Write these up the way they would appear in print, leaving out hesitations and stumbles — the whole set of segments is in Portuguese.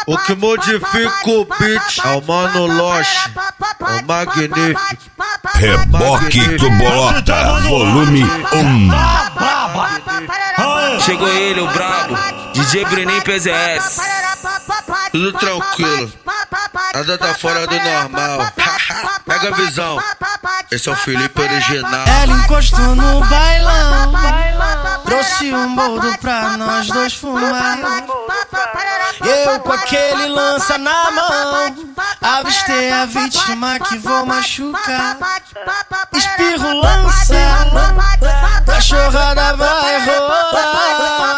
O que modifica o beat é o Mano Loche, o magnífico. Reboque do Bolota, volume 1. Chegou ele, o brabo, DJ Brenin PZS. Tudo tranquilo, nada tá fora do normal. Pega a visão, esse é o Felipe original. Ela encostou no bailão, trouxe um boldo pra nós dois fumar. Eu com aquele lança na mão, avistei a vítima que vou machucar. Espirro lança, cachorrada vai rolar.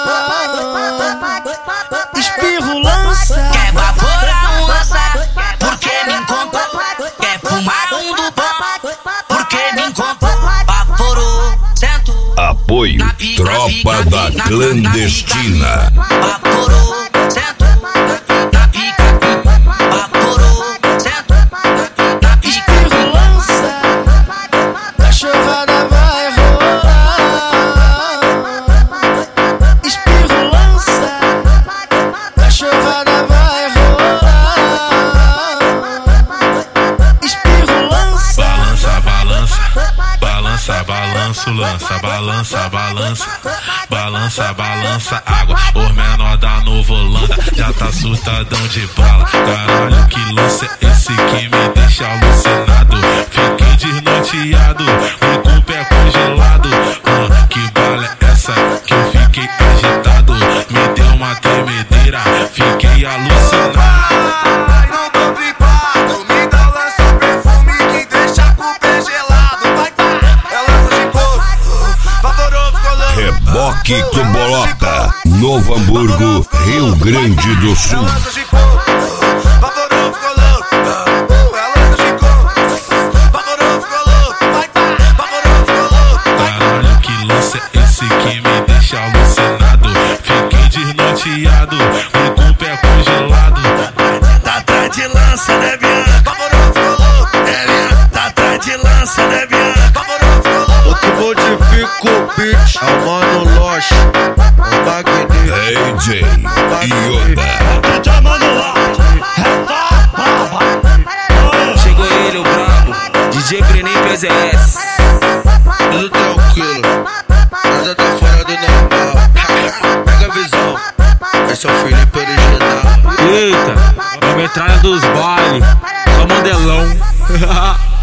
Espirro lança, quer baforar um lança, porque me encontrou. Quer fumar um do bom, porque me encontrou. Baforou, sento. Apoio, tropa da clandestina. Baforou, sento. Na pica, baforou, sento. Na pica, espirro lança, cachorrada vai rolar. Espirro lança, cachorrada vai rolar. Espirro lança, balança, balança, lança, balança, balança, balança, balança, água. Os menor da Nova Holanda já tá surtadão de bala. Caralho, que lance é esse que me deixa alucinado? Fiquei desnorteado e com o pé congelado. Que bala é essa que eu fiquei agitado? Me deu uma tremedeira, fiquei alucinado. Não tô gripado, me dá lança perfume que deixa com o pé gelado. Vai tá, é lança de couro, vaporoso colando. Reboque do Bolota, Novo Hamburgo, Rio Grande do Sul. É lança de couro, vaporoso colando. É lança de couro, vaporoso colando. Vai tá, vaporoso colando. Caralho, que lance é esse que me deixa alucinado? Fiquei desnorteado e com o pé congelado. Tá atrás de lança, né, Bianca? Vaporoso colando. É, Bianca, tá atrás de lança, né, Bianca? Vaporoso colando. O que modifica o beat é o Mano Loche, o magnífico. AJ Yoda. Chegou ele, o brabo, DJ Brenin PZS. Tudo tranquilo, nada tá fora do normal. Pega a visão, esse é o Felipe original. Eita, a metralha dos bailes, só modelão.